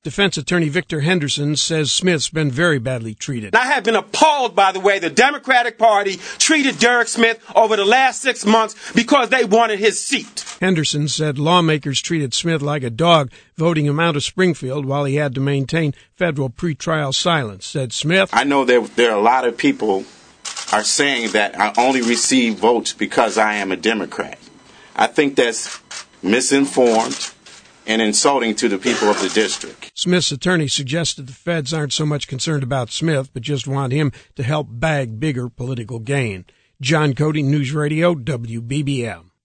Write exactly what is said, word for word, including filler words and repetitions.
Defense attorney Victor Henderson says Smith's been very badly treated. I have been appalled by the way the Democratic Party treated Derek Smith over the last six months because they wanted his seat. Henderson said lawmakers treated Smith like a dog, voting him out of Springfield while he had to maintain federal pretrial silence. Said Smith, I know there, there are a lot of people are saying that I only receive votes because I am a Democrat. I think that's misinformed and insulting to the people of the district. Smith's attorney suggested the feds aren't so much concerned about Smith, but just want him to help bag bigger political gain. John Cody, News Radio, W B B M.